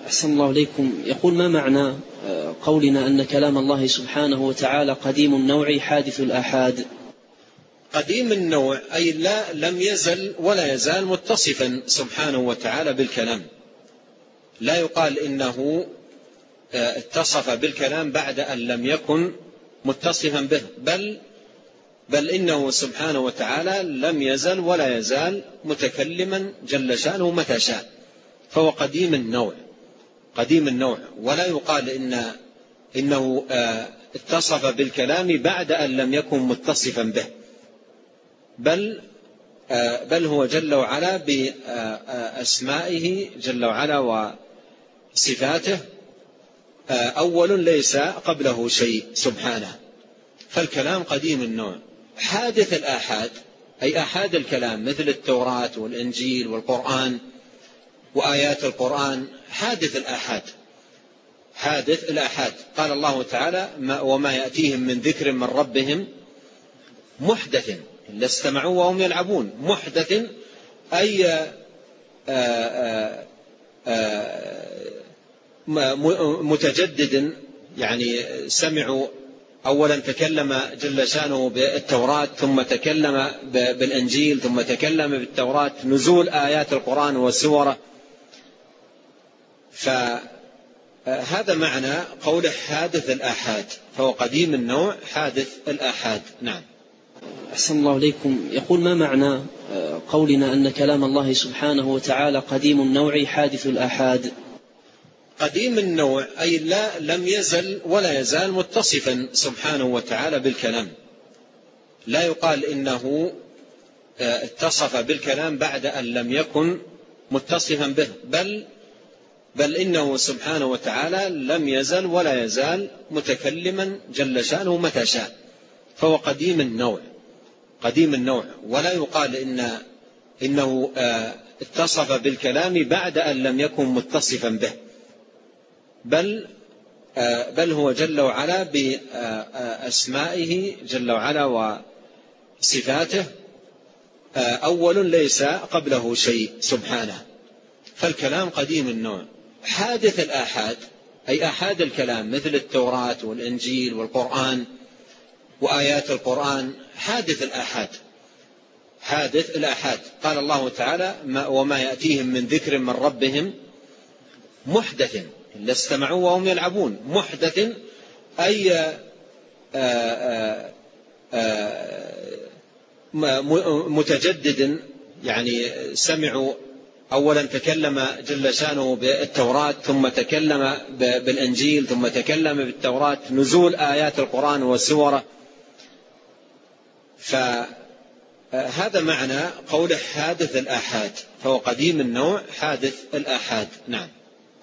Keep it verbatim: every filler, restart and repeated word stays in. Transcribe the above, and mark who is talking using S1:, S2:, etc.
S1: أحسن الله إليكم. يقول: ما معنى قولنا أن كلام الله سبحانه وتعالى قديم النوع حادث الآحاد؟
S2: قديم النوع أي لا لم يزل ولا يزال متصفا سبحانه وتعالى بالكلام، لا يقال إنه اتصف بالكلام بعد أن لم يكن متصفا به، بل بل إنه سبحانه وتعالى لم يزل ولا يزال متكلما جل شأنه متى شاء، فهو قديم النوع قديم النوع ولا يقال إن إنه اتصف بالكلام بعد أن لم يكن متصفا به، بل بل هو جل وعلا بأسمائه جل وعلا وصفاته أول ليس قبله شيء سبحانه، فالكلام قديم النوع. حادث الآحاد أي آحاد الكلام مثل التوراة والإنجيل والقرآن وآيات القرآن، حادث الآحاد حادث الآحاد. قال الله تعالى: وما يأتيهم من ذكر من ربهم محدث إلا استمعوا وهم يلعبون. محدث أي آآ آآ متجدد، يعني سمعوا أولا تكلم جل شأنه بالتوراة ثم تكلم بالإنجيل ثم تكلم بالتوراة، نزول آيات القرآن وسوره، فهذا معنى قول حادث الآحاد، فهو قديم النوع حادث الآحاد. نعم.
S1: أحسن الله إليكم. يقول: ما معنى قولنا أن كلام الله سبحانه وتعالى قديم النوع حادث الآحاد؟
S2: قديم النوع أي لا لم يزل ولا يزال متصفا سبحانه وتعالى بالكلام، لا يقال إنه اتصف بالكلام بعد أن لم يكن متصفا به، بل بل إنه سبحانه وتعالى لم يزل ولا يزال متكلما جل شأنه متى شاء، فهو قديم النوع قديم النوع ولا يقال إن إنه اتصف بالكلام بعد أن لم يكن متصفا به، بل بل هو جل وعلا بأسمائه جل وعلا وصفاته أول ليس قبله شيء سبحانه، فالكلام قديم النوع. حادث الآحاد أي آحاد الكلام مثل التوراة والإنجيل والقرآن وآيات القرآن، حادث الآحاد حادث الآحاد. قال الله تعالى: وما يأتيهم من ذكر من ربهم محدث إلا استمعوا وهم يلعبون. محدث أي آآ آآ متجدد، يعني سمعوا أولا تكلم جل شأنه بالتوراة ثم تكلم بالإنجيل ثم تكلم بالتوراة، نزول آيات القرآن وسوره، فهذا معنى قول حادث الآحاد، فهو قديم النوع حادث الآحاد. نعم.